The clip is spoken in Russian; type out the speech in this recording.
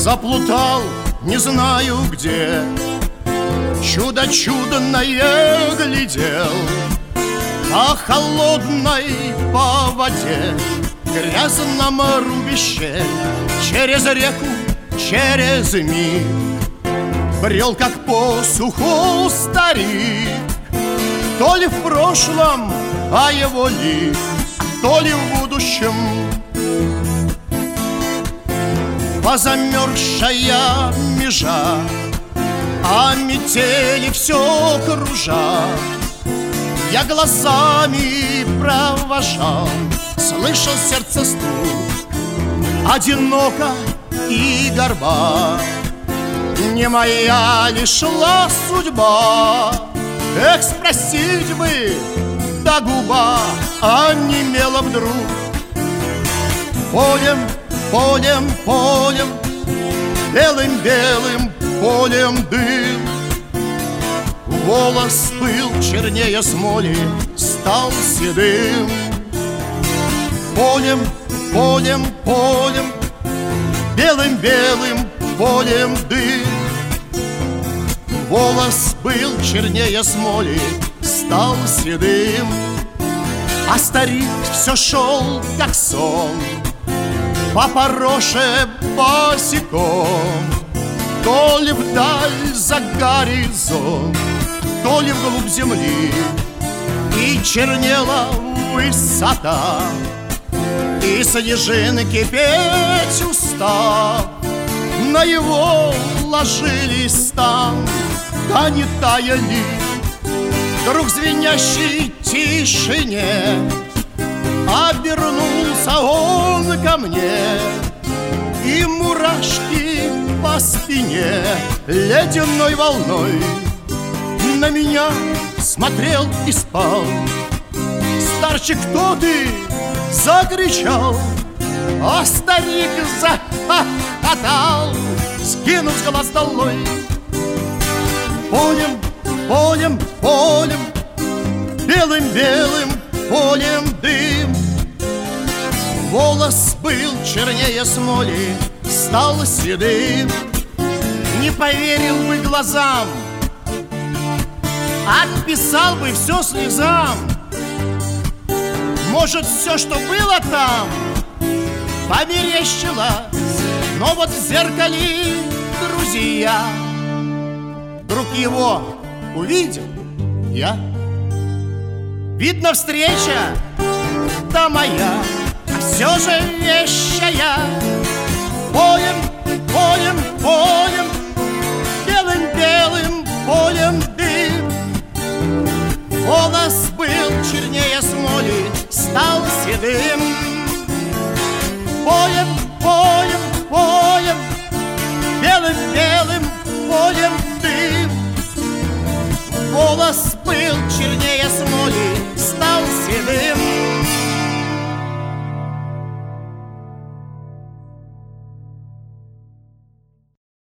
Заплутал, не знаю где, чудо чудное глядел по холодной по воде, грязном рубище, через реку, через миг брел, как по суху старик. То ли в прошлом, а его лик, то ли в будущем. Позамерзшая межа, а метели все кружат. Я глазами провожал, слышал сердце стук, одиноко и горба. Не моя ли шла судьба? Эх, спросить бы, да губа онемела вдруг. Полем, полем, полем, белым-белым полем дым. Волос был чернее смоли, стал седым. Полем, полем, полем, белым-белым полем дым. Волос был чернее смоли, стал седым. А старик все шел, как сон, по пороше босиком. То ли вдаль за горизонт, то ли вглубь земли, и чернела высота, и снежинки петь устав на его ложились там, да не таяли. Вдруг в звенящей тишине обернулся он ко мне, и мурашки по спине ледяной волной на меня смотрел и спал. «Старчик, кто ты?» — закричал, а старик захохотал, скинув с глаз долой. Полем, полем, полем, белым-белым полем дым. Волос был чернее смоли, стал седым. Не поверил бы глазам, отписал бы все слезам. Может, все, что было там, померещилось, но вот в зеркале друзья. Вдруг его увидел я. Видно, встреча, да моя, а все же вещая. Полем, полем, полем,